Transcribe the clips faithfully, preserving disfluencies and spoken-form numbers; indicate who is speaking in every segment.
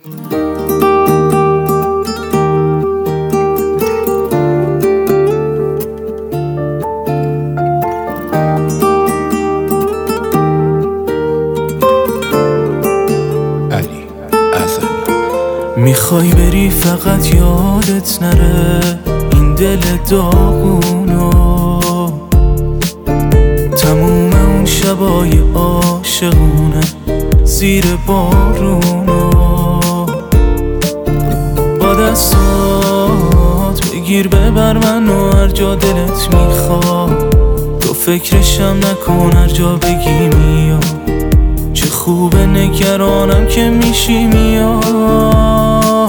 Speaker 1: میخوای بری فقط یادت نره این دل داغونو، تموم اون شبای عاشقونه زیر بارونو، با دستات بگیر ببر منو هر جا دلت میخواد، تو فکرشم نکن هر جا بگی میاد، چه خوبه نگرانم که میشی میاد.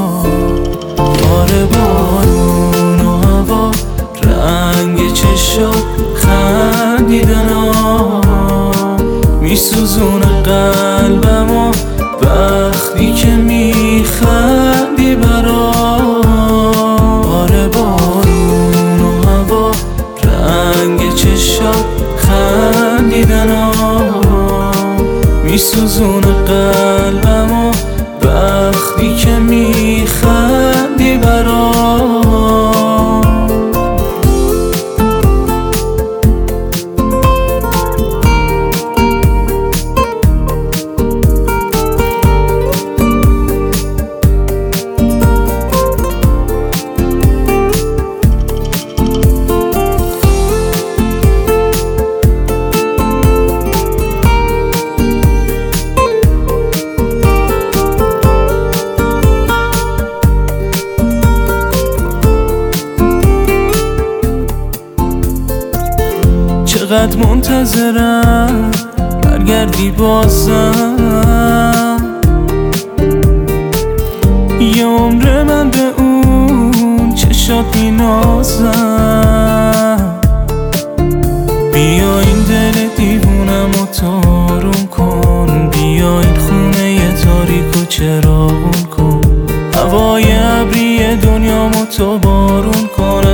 Speaker 1: آره بارون و هوا رنگ چشات خندیدنا میسوزونه قلبم و وقتی که میخندی برا. آره بارون و هوا رنگ چشات خندیدنا میسوزونه قلبم و وقتی که میخندی برا. چقدر منتظرم برگردی بازم، یه عمر من به اون چشات مینازم. بیا این دل دیوونمو تارون کن، بیا این خونه تاریکو چراغون کن، هوای ابری دنیامو تو بارون کن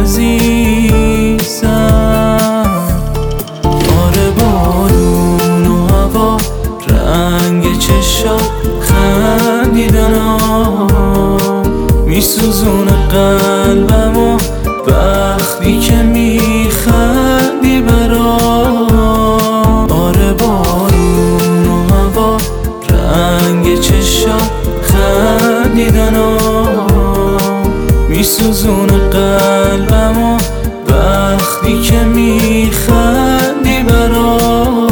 Speaker 1: عزیزم. بارون و هوا رنگ چشات خندیدنا میسوزونه قلبم و وقتی که میخندی برا. آره بارون و هوا رنگ چشات خندیدنا میسوزونه قلبم و وقتی که میخندی برا.